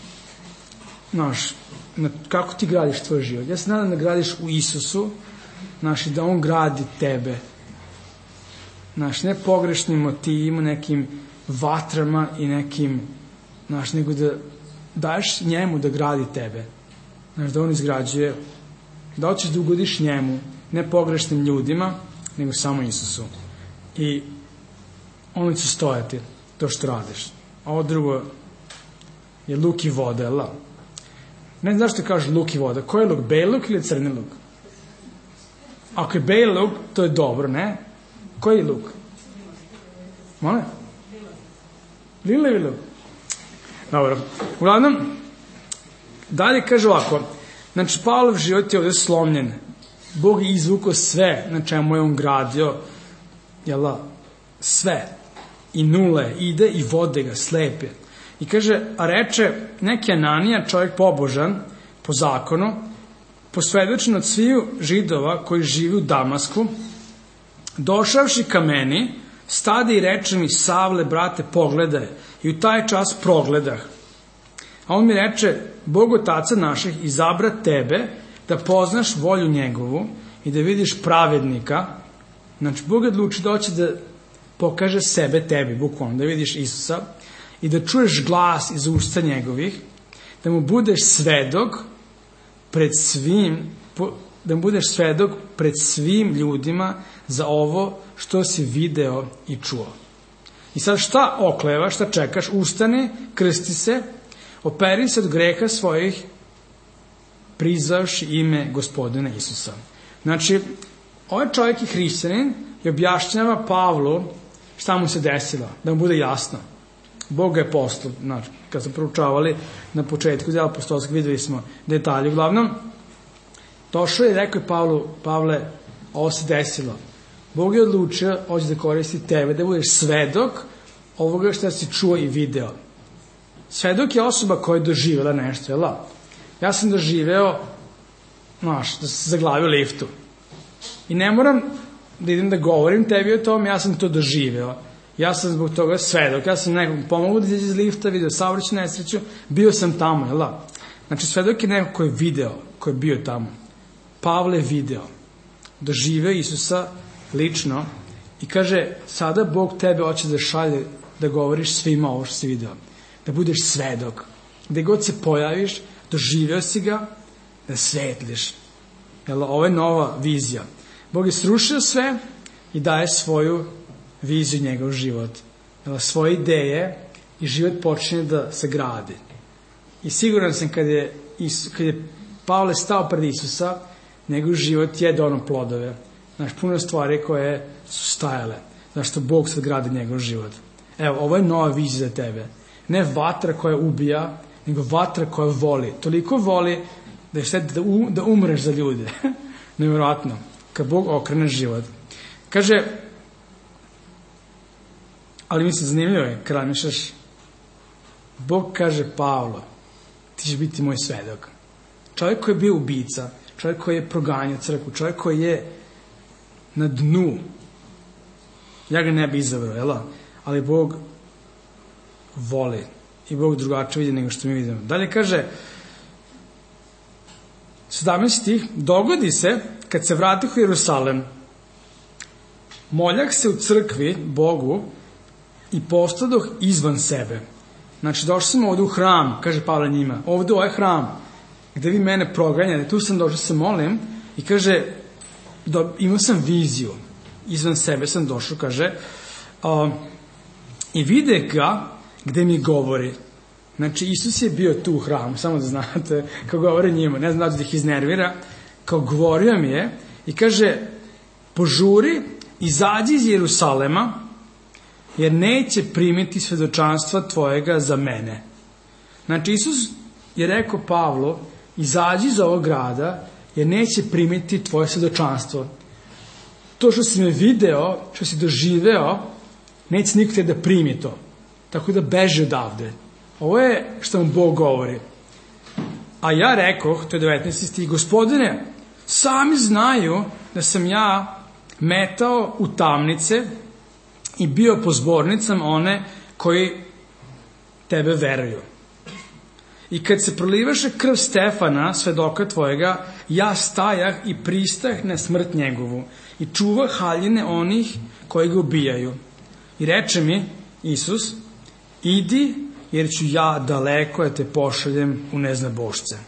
znaš, kako ti gradiš tvoj život. Ja se nadam da gradiš u Isusu, znaš, i da on gradi tebe. Znaš, ne pogrešnim motivima, nekim vatrama i nekim, znaš, nego da daješ njemu da gradi tebe. Znaš, da on izgrađuje, da hoćeš da ugodiš njemu, ne pogrešnim ljudima, nego samo Isusu. I ono će stojati, to što radiš. A ovo drugo je luk i voda, jel' da? Ne znam zašto kažeš luk i voda. Koji je luk? Beli luk ili crni luk? Ako je beli luk, to je dobro, ne? Koji je luk? Mole? Lilevi luk? Dobro. Uglavnom, dalje kaže ovako. Znači, Pavlov život je ovdje slomljen. Bog je izvukao sve na čemu je on gradio. Jel' da? Sve. I nule ide i vode ga, slepe. I kaže, a reče, neki Ananija, čovjek pobožan, po zakonu, posvedočen od sviju Židova koji živi u Damasku, došavši ka meni, stade i reče mi, Savle, brate, pogledaj. I u taj čas progledah. A on mi reče, Bog Otaca naših izabra tebe, da poznaš volju njegovu i da vidiš pravednika. Znači, Bog odluči da hoće da pokaže sebe tebi, bukvalno, da vidiš Isusa i da čuješ glas iz usta njegovih, da mu budeš svedok pred svim, da mu budeš svedok pred svim ljudima za ovo što si video i čuo. I sad šta oklevaš, šta čekaš? Ustani, krsti se, operi se od greha svojih, prizavši ime Gospodina Isusa. Znači, ovaj čovjek je hrišćanin i objašnjava Pavlu šta mu se desilo, da mu bude jasno. Bog ga je poslao, znači, kad smo proučavali na početku dela apostolskog, videli smo detalje. Uglavnom, došao je i rekao je Pavlu, Pavle, ovo se desilo. Bog je odlučio, hoće da koristi tebe, da budeš svedok ovoga što si čuo i video. Svedok je osoba koja je doživjela nešto, jel da? Ja sam doživeo, znaš, da sam se zaglavio u liftu. I ne moram da idem da govorim tebi o tom, ja sam to doživeo. Ja sam zbog toga svedok. Ja sam nekom pomogao da izađe iz lifta, video saobraćajnu nesreću, bio sam tamo, jel da? Znači, svedok je neko ko je video, ko je bio tamo. Pavle je video. Doživeo Isusa lično i kaže, sada Bog tebe hoće da šalje da govoriš svima ovo što si video. Da budeš svedok. Gde god se pojaviš, doživeo si ga, da svetliš. Jel, ovo je nova vizija. Bog je srušio sve i daje svoju viziju njegov život. Jel, svoje ideje i život počinje da se gradi. I siguran sam kad je, Isus, kad je Pavle stao pred Isusa, njegov život je donao plodove. Znaš, puno stvari koje su stajale. Znaš, što Bog sad gradi njegov život. Evo, ovo je nova vizija za tebe. Ne vatra koja ubija, nego vatra koja voli. Toliko voli da je šteti da, um, da umreš za ljude. Nevjerojatno. Kad Bog okrene život. Kaže, ali mi se zanimljivo je, kad razmišljaš, Bog kaže Pavlo, ti ćeš biti moj svedok. Čovjek koji je bio ubica, čovjek koji je proganjao crkvu, čovjek koji je na dnu. Ja ga ne bi izabrao, jel? Ali Bog voli i Bog drugačije vidi nego što mi vidimo. Dalje kaže, sedamnaesti stih, dogodi se kad se vratih u Jerusalem, moljak se u crkvi Bogu i postadoh izvan sebe. Znači, došli sam ovdje u hram, kaže Pavle njima, ovdje u ovaj hram, gde vi mene proganjate, tu sam došao se molim i kaže, do, imao sam viziju, izvan sebe sam došao, kaže, uh, i vide ga gde mi govori. Znači, Isus je bio tu u hramu, samo da znate, kao govori njima, ne znam da ih iznervira, kao govorio mi je i kaže, požuri, izađi iz Jerusalema, jer neće primiti svedočanstva tvojega za mene. Znači, Isus je rekao Pavlu, izađi iz ovog grada, jer neće primiti tvoje svedočanstvo. To što si me video, što si doživeo, neće niko te da primi to. Tako da beži odavde. Ovo je što vam Bog govori. A ja rekoh, to je devetnaesti stih, Gospodine, sami znaju da sam ja metao u tamnice i bio po zbornicama one koji tebe veruju. I kad se prolivaše krv Stefana, svedoka tvojega, ja stajah i pristah na smrt njegovu i čuvah haljine onih koji ga ubijaju. I reče mi Isus, idi, jer ću ja daleko da te pošaljem u neznabošce.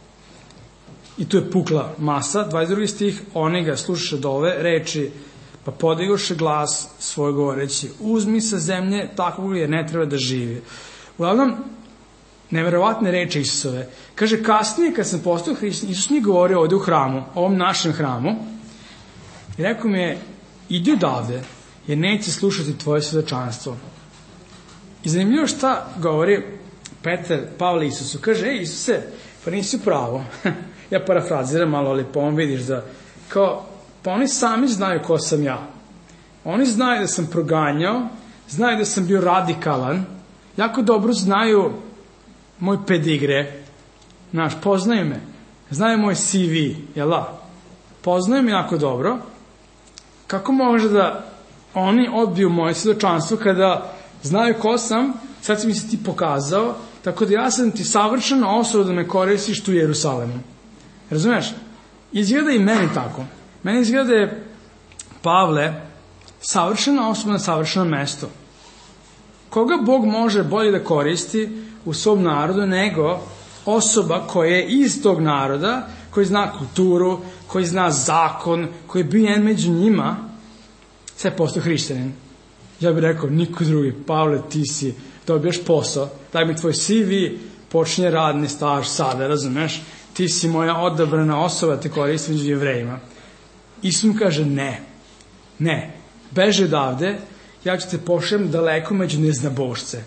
I tu je pukla masa, dvadeset drugi stih, oni ga slušaše do ove reči, pa podigoše glas svoj govoreći, uzmi sa zemlje takvog jer ne treba da živi. Uglavnom, neverovatne reči Isusove. Kaže, kasnije kad sam postao hrišćanin, Isus mi govorio ovdje u hramu, ovom našem hramu, i rekao mi je, idi odavde, jer neće slušati tvoje svedočanstvo. I zanimljivo šta govori Petar, Pavle Isusu. Kaže, ej Isuse, pa nisi u pravo. Ja parafraziram malo, ali pa on vidiš da, kao, pa oni sami znaju ko sam ja. Oni znaju da sam proganjao, znaju da sam bio radikalan, jako dobro znaju moj pedigre, znaš, poznaju me, znaju moj C V, jel da? Poznaju me jako dobro. Kako može da oni odbiju moje svjedočanstvo kada znaju ko sam, sad si mi se ti pokazao, tako da ja sam ti savršena osoba da me koristiš tu u Jerusalemu. Razumeš? Izgleda i meni tako. Meni izgleda da je Pavle savršena osoba na savršenom mestu. Koga Bog može bolje da koristi u svom narodu nego osoba koja je iz tog naroda, koji zna kulturu, koji zna zakon, koji je bio jedan među njima, sve postao hrišćanin. Ja bih rekao, niko drugi, Pavle, ti si, dobijaš posao, daj mi tvoj C V, počinje radni staž sada, razumeš? Ti si moja odabrana osoba, te koristi među Jevrejima. Isus mu kaže ne, ne, beži odavde, ja ću te pošaljem daleko među neznabošce.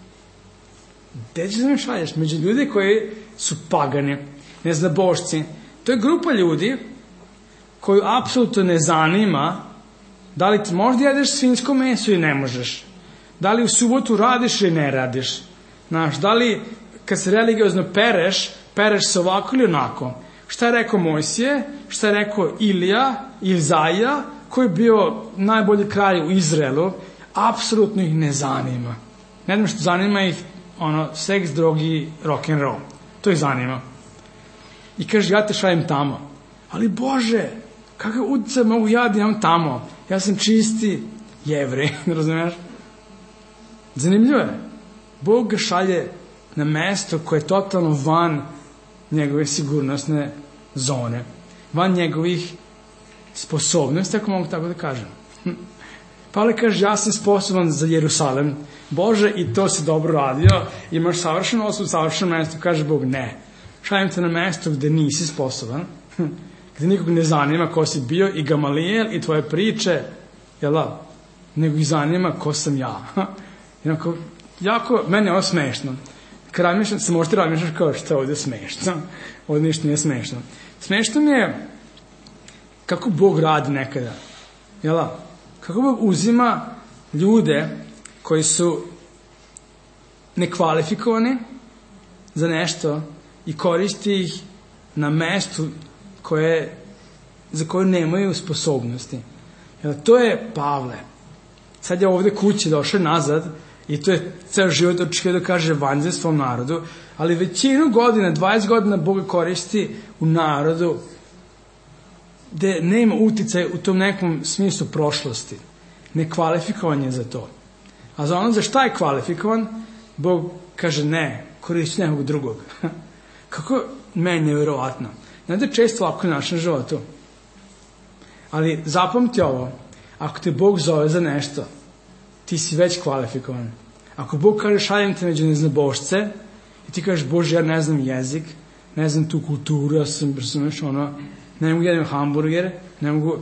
Gde ćeš da me šalješ? Među ljudi koji su pagani, neznabošci. To je grupa ljudi koju apsolutno ne zanima da li ti možda jedeš svinjsko meso ili ne možeš. Da li u subotu radiš ili ne radiš. Znaš, da li kad se religiozno pereš, pereš se ovako ili onako. Šta je rekao Mojsije, šta je rekao Ilija, Izaija, koji je bio najbolji kralj u Izraelu, apsolutno ih ne zanima. Ne znam što zanima ih ono, seks, drogi, rock'n'roll. To ih zanima. I kaže, ja te šaljem tamo. Ali Bože, kakav utjecaj mogu ja da imam tamo? Ja sam čisti Jevrej, razumiješ? Zanimljivo je. Bog ga šalje na mesto koje je totalno van njegove sigurnosne zone. Van njegovih sposobnosti, ako mogu tako da kažem. Pavle kaže, ja sam sposoban za Jerusalem. Bože, i to si dobro radio. Imaš savršenu osobu, savršeno mesto. Kaže Bog, ne. Šaljem te na mesto gde nisi sposoban, gde nikog ne zanima ko si bio i Gamalijel i tvoje priče, jel da? Nego ih zanima ko sam ja. Jednako, jako, meni je ovo smešno. Kad razmišljam, se možete razmišljati kao što je ovdje smešno. Ovdje ništa nije smešno. Smešno mi je kako Bog radi nekada. Jel da? Kako Bog uzima ljude koji su nekvalifikovani za nešto i koristi ih na mestu koje, za koje nemaju sposobnosti. Jel, to je Pavle. Sad je ovdje kući došao nazad i to je ceo život očekio da kaže evanđelje svom narodu, ali većinu godina, dvadeset godina Boga koristi u narodu gde nema uticaj u tom nekom smislu prošlosti. Nekvalifikovan je za to. A za ono za šta je kvalifikovan, Bog kaže ne, koristi nekog drugog. Kako meni nevjerovatno. Znate, često ovako u našem životu. Ali zapamti ovo, ako te Bog zove za nešto, ti si već kvalifikovan. Ako Bog kaže šaljem te među neznabošce i ti kažeš Bože, ja ne znam jezik, ne znam tu kulturu, ja sam, razumeš, ono, ne mogu jedem hamburger, ne mogu,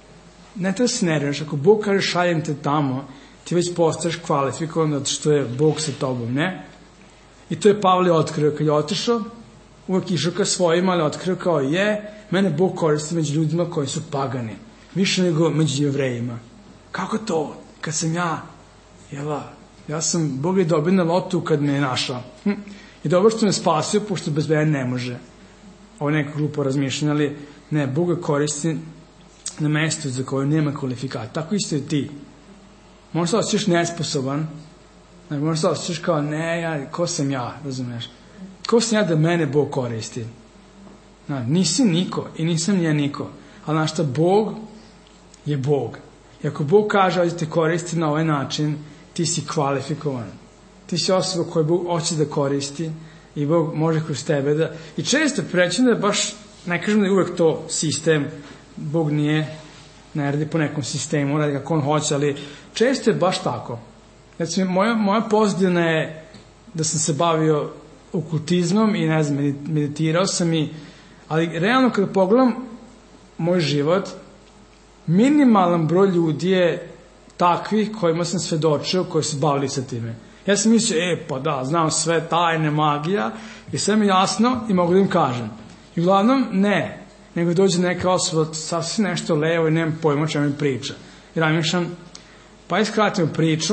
ne treba se nerviraš, ako Bog kaže šaljem te tamo, ti već postaješ kvalifikovan zato što je Bog sa tobom, ne? I to je Pavle otkrio, kad je otišao, uvek išao ka svojima, ali otkrio kao je, mene Bog koristi među ljudima koji su pagani, više nego među Jevrejima. Kako to? Kad sam ja, jela, ja sam, Bog je dobio na lotu kad me je našao. Hm. I dobro što me spasio, pošto bez mene ne može. Ovo je neko glupo razmišljanje, ali ne, Bog ga koristi na mestu za koje nema kvalifikacije. Tako isto i ti. Možda se osjećaš nesposoban, možda se osjećaš kao ne, ja, ko sam ja, razumiješ? Ko sam ja da mene Bog koristi? Na, nisi niko i nisam ja niko. Ali znaš šta, Bog je Bog. I ako Bog kaže da te koristi na ovaj način, ti si kvalifikovan. Ti si osoba koju Bog hoće da koristi i Bog može kroz tebe da... I često prećem da baš, ne kažem da je uvek to sistem, Bog nije, ne radi po nekom sistemu, radi kako on hoće, ali često je baš tako. Znači, moja, moja pozitivna je da sam se bavio okultizmom i ne znam, meditirao sam i, ali realno kada pogledam moj život, minimalan broj ljudi je takvih kojima sam svedočio, koji se bavili sa time. Ja sam mislio, e, pa da, znam sve tajne, magija, i sve mi jasno i mogu da im kažem. I uglavnom, ne, nego dođe neka osoba, sasvim nešto levo i nemam pojma o čemu mi priča. I razmišljam, pa iskratim priču,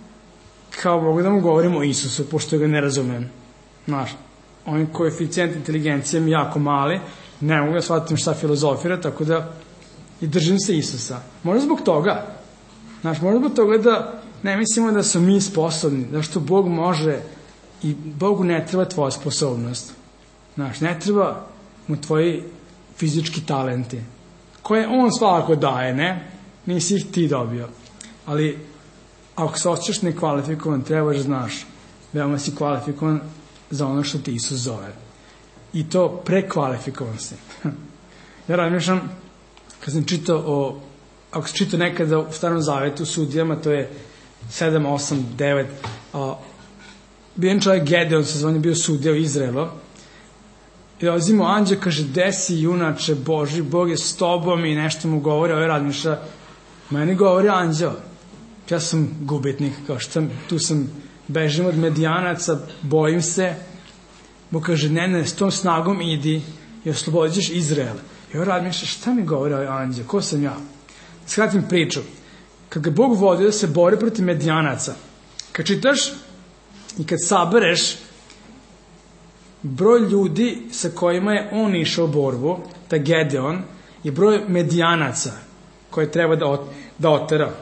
kao mogu da mu govorim o Isusu, pošto ga ne razumem. Znaš, oni koeficijent inteligencije mi jako mali, ne mogu da shvatim šta filozofira, tako da i držim se Isusa. Možda zbog toga. Znaš, možda zbog toga da ne mislimo da su mi sposobni, da što Bog može i Bogu ne treba tvoja sposobnost. Znaš, ne treba mu tvoji fizički talenti, koje on svakako daje, ne? Nisi ih ti dobio. Ali, ako se osjećaš nekvalifikovan, trebaš da znaš, veoma si kvalifikovan za ono što ti Isus zove. I to prekvalifikovan si. Ja razmišljam, kad sam čitao o, ako sam čitao nekada u Starom Zavetu, sudijama, to je sedam, osam, devet, a, bio jedan čovjek Gedeon, se zvanje, bio sudija u Izraelu, i dolazi mu anđeo, kaže, desi junače Boži, Bog je s tobom, i nešto mu govori, ovaj razmišlja, meni govori anđeo, ja sam gubitnik, kao što tu sam, bežim od Medijanaca, bojim se. Bog kaže, ne, ne, s tom snagom idi i oslobodiš Izrael. I ovaj razmišlja, šta mi govori ovaj anđeo, ko sam ja? Skratim priču, kad ga Bog vodi da se bori protiv Medijanaca, kad čitaš i kad sabereš broj ljudi sa kojima je on išao u borbu, ta Gedeon, i broj Medijanaca koje treba da, ot, da otera.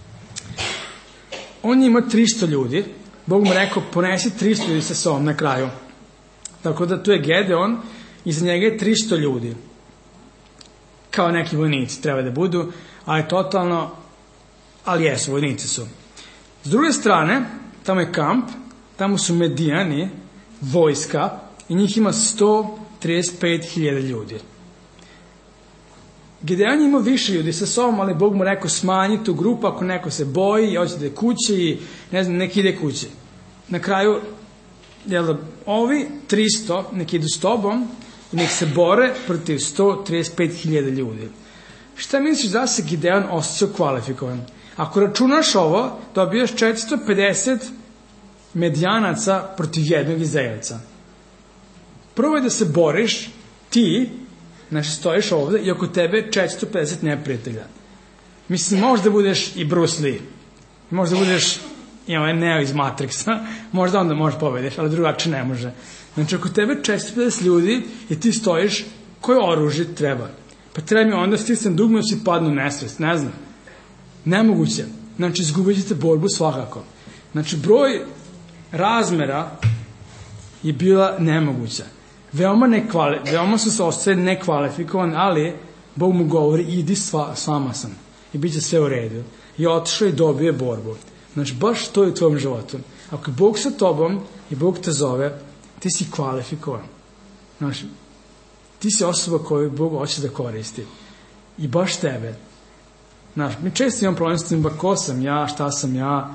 On ima tristo ljudi, Bog mu rekao, ponesi tristo ljudi sa sobom na kraju. Tako da tu je Gedeon, i za njega je tristo ljudi. Kao neki vojnici treba da budu, ali totalno, ali jesu, vojnici su. S druge strane, tamo je kamp, tamo su Medijani, vojska, i njih ima sto trideset pet hiljada ljudi. Gedeon ima više ljudi sa sobom, ali Bog mu rekao, smanji tu grupu, ako neko se boji i hoće da je kući, i ne znam, neki ide kući. Na kraju, jel da, ovi tristo neki idu s tobom i nek se bore protiv sto trideset pet hiljada ljudi. Šta misliš da se Gedeon osjećao kvalifikovan? Ako računaš ovo, dobijaš četiristo pedeset Medijanaca protiv jednog Izraelca. Prvo je da se boriš, ti, znači stojiš ovde, i oko tebe četiristo pedeset neprijatelja. Mislim, možda budeš i Bruce Lee, možda budeš i ovaj Neo iz Matrixa, možda onda možeš pobediš, ali drugačije ne može. Znači, oko tebe četiristo pedeset ljudi i ti stojiš, koje oružje treba? Pa treba mi onda stisnem dugme da si padnu nesvest, ne znam. Nemoguće. Znači, izgubit ćete borbu svakako. Znači, broj razmera je bila nemoguća. Veoma, nekvali, veoma su se ostavili nekvalifikovan, ali Bog mu govori, idi sva, s vama sam. I bit će sve u redu. I otišao i dobio borbu. Znači, baš to je u tvojom životu. Ako je Bog sa tobom i Bog te zove, ti si kvalifikovan. Znači, ti si osoba koju Bog hoće da koristi. I baš tebe. Znači, mi često imam problem s tim, ba ko sam ja, šta sam ja.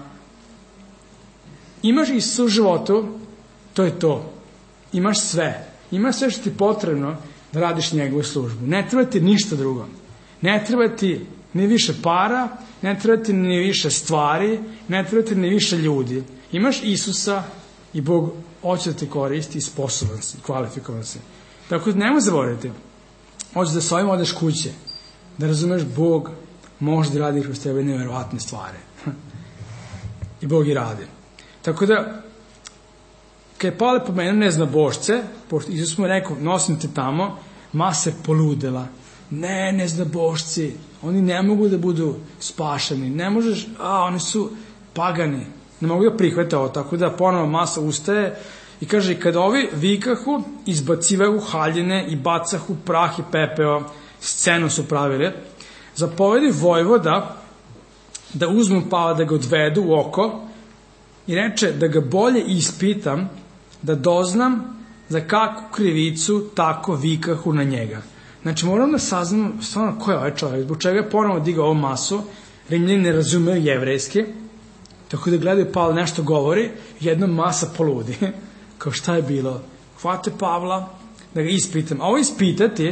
Imaš Isusa u životu, to je to. Imaš sve. Imaš sve što ti je potrebno da radiš njegovu službu. Ne treba ti ništa drugo. Ne treba ti ni više para, ne treba ti ni više stvari, ne treba ti ni više ljudi. Imaš Isusa i Bog hoće da te koristi i sposoban si, kvalifikovan si. Tako da nemoj zaboraviti. Hoće da s ovim odeš kuće. Da razumeš, Bog može da radi kroz tebe nevjerovatne stvari. I Bog i radi. Tako da, kad je Pavle pomenuo neznabošce, pošto Isus mu je rekao, nosim te tamo, masa je poludela. Ne, neznabošci, oni ne mogu da budu spašeni, ne možeš, a, oni su pagani, ne mogu da prihvate ovo, tako da ponovo masa ustaje i kaže, i kada ovi vikahu, izbacivahu haljine i bacahu prah i pepeo, scenu su pravili, zapovedi vojvoda da uzmu Pavla, da ga odvedu u oko i reče da ga bolje ispitam, da doznam za kakvu krivicu tako vikahu na njega. Znači, moram da saznam stvarno ko je ovaj čovjek, zbog čega je ponovo digao ovu masu, Rimljani ne razumeju jevrejski, tako da gledaju Pavla nešto govori, jedna masa poludi. Kao šta je bilo? Hvate Pavla, da ga ispitam. A ovo ispitati,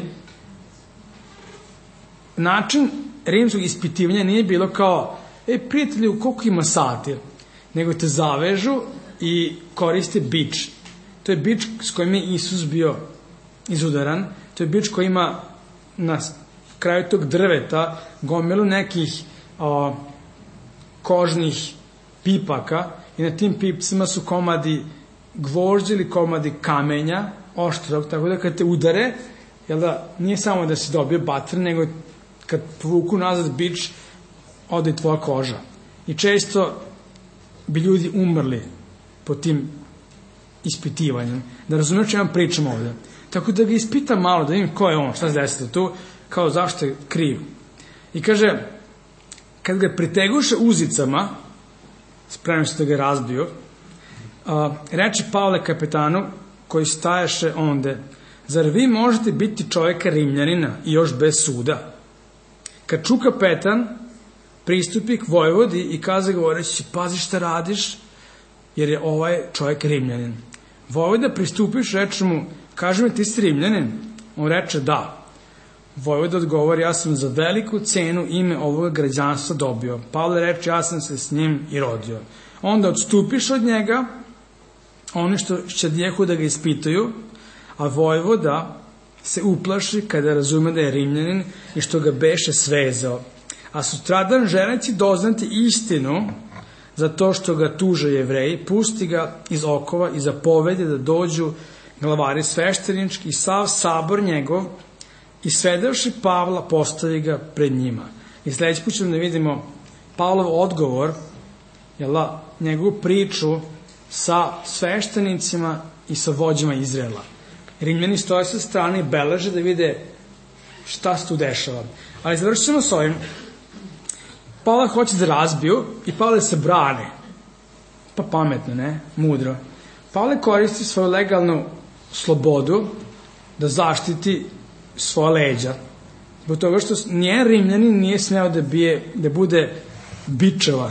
način rimskog ispitivanja nije bilo kao, e, prijatelju, koliko ima sati? Nego te zavežu i koriste bič. To je bič s kojim je Isus bio izudaran. To je bič koji ima na kraju tog drveta gomilu nekih o, kožnih pipaka i na tim pipcima su komadi gvožđa ili komadi kamenja, oštrog, tako da kad te udare, jel da, nije samo da si dobio batr, nego kad povuku nazad bič, ode i tvoja koža. I često bi ljudi umrli po tim ispitivanjem. Da razumiju čemu pričam ovde. Tako da ga ispitam malo, da vidim ko je on, šta se desilo tu, kao zašto je kriv. I kaže, kad ga priteguše uzicama, spremno se da ga razbiju, a, reče Pavle kapetanu, koji stajaše onde, zar vi možete biti čovjeka Rimljanina i još bez suda? Kad ču kapetan, pristupi k vojvodi i kaze govoreći, pazi šta radiš, jer je ovaj čovjek Rimljanin. Vojvoda pristupiš, reče mu, kaži mi, ti si Rimljanin? On reče, da. Vojvoda odgovori, ja sam za veliku cenu ime ovog građanstva dobio. Pavle reče, ja sam se s njim i rodio. Onda odstupiš od njega, oni što će djehu da ga ispitaju, a Vojvoda se uplaši kada razume da je Rimljanin i što ga beše svezao. A sutradan želeći doznati istinu za to što ga tuže Jevreji, pusti ga iz okova i zapovede da dođu glavari sveštenički i sav sabor njegov i svedavši Pavla postavi ga pred njima. I sledeći put ćemo da vidimo Pavlov odgovor, jela, njegovu priču sa sveštenicima i sa vođama Izraela. Rimljani stoje sa strane i beleže da vide šta se tu dešava. Ali završit ćemo s ovim. Pavla hoće da razbiju i Pavle se brane. Pa pametno, ne? Mudro. Pavle koristi svoju legalnu slobodu da zaštiti svoja leđa. Zbog toga što nijedan Rimljanin nije smeo da, bije, da bude bičevan.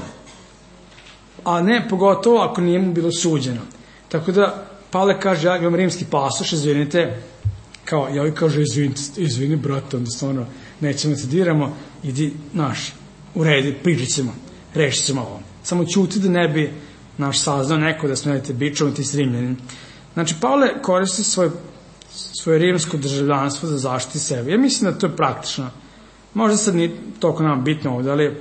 A ne, pogotovo ako nije mu bilo suđeno. Tako da Pavle kaže, ja imam rimski pasoš, izvinite, kao, ja ovaj kaže, izvini, izvini, brate, onda stvarno nećemo se diramo, idi, naš, uredi, pričat ćemo, rešit ćemo ovo. Samo ćuti da ne bi naš saznao neko da smijete bičom, ti si Rimljanin. Znači, Pavle koristi svoj, svoje rimsko državljanstvo za zaštiti sebe. Ja mislim da to je praktično. Možda sad nije toliko nam bitno ovdje, ali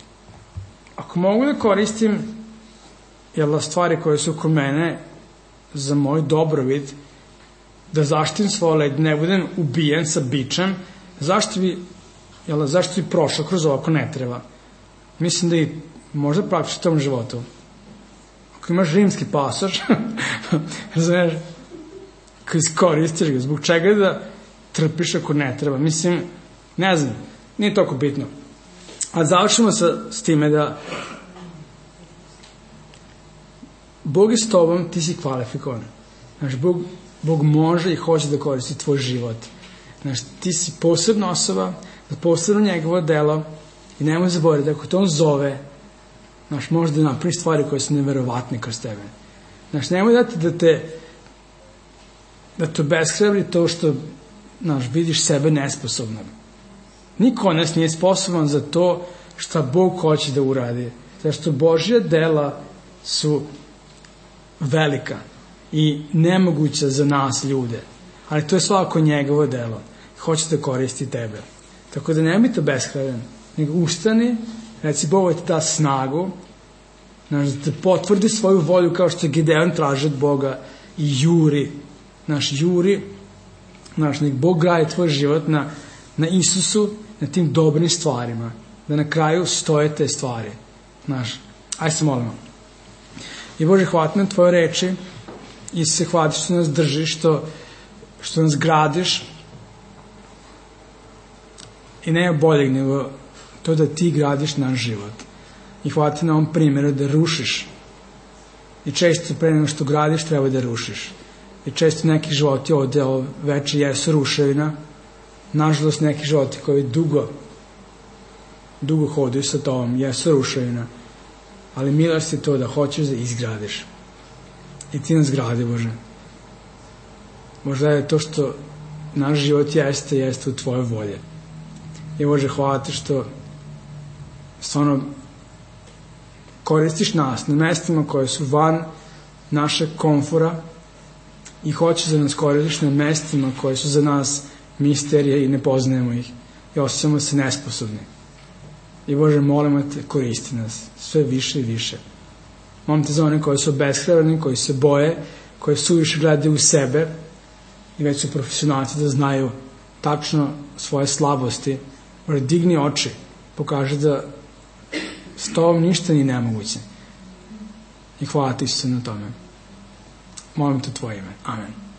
ako mogu da koristim jel, stvari koje su kod mene za moj dobrobit, da zaštitim svoje leđe, ne budem ubijen sa bičem, zašto bi, jel, zašto bi prošao kroz ovo ako ne treba? Mislim da i možda praktično u tom životu. Ako imaš rimski pasoš, znaš, ako iskoristiš ga, zbog čega da trpiš ako ne treba? Mislim, ne znam, nije toliko bitno. A završimo sa, s time da Bog je s tobom, ti si kvalifikovan. Znaš, Bog, Bog može i hoće da koristi tvoj život. Znaš, ti si posebna osoba, da posebno njegovo delo i nemoj zaboraviti, ako te on zove, znaš, može da napravi stvari koje su neverovatne kroz tebe. Znaš, nemoj dati da te da te obeshrabri to što, znaš, vidiš sebe nesposobnog. Niko od nas nije sposoban za to šta Bog hoće da uradi. Zašto Božja dela su velika i nemoguća za nas ljude. Ali to je svakako njegovo delo. Hoće da koristi tebe. Tako da ne biti obeshrabren, nego ustani, reci Bog ti da snagu, znaš, da te potvrdi svoju volju kao što je Gideon traži od Boga i juri, naš juri, znaš, nek Bog gradi tvoj život na, na Isusu, na tim dobrim stvarima, da na kraju stoje te stvari. Znaš, aj se molimo. I Bože, hvala na tvoje reči i se hvala što nas držiš, što, što nas gradiš i nema boljeg nego to da ti gradiš naš život. I hvala ti na ovom primjeru da rušiš. I često pre nego što gradiš treba da rušiš. I često neki životi ovde veče jesu ruševina. Nažalost neki životi koji dugo dugo hodaju sa tobom jesu ruševina. Ali milost je to da hoćeš da izgradiš. I ti nas gradi, Bože. Možda je to što naš život jeste, jeste u tvojoj volje. I Bože, hvala ti što stvarno koristiš nas na mestima koje su van našeg komfora i hoćeš da nas koristiš na mestima koje su za nas misterije i ne poznajemo ih i osjećamo se nesposobni. I Bože, molimo te, koristi nas sve više i više. Molim te za one koji su obeshrabreni, koji se boje, koji suviše gledaju u sebe i već su profesionalci da znaju tačno svoje slabosti. Bože, digni oči, pokaže da s tobom ništa nije nemoguće. I hvala ti se na tome. Molim te tvoje ime. Amen.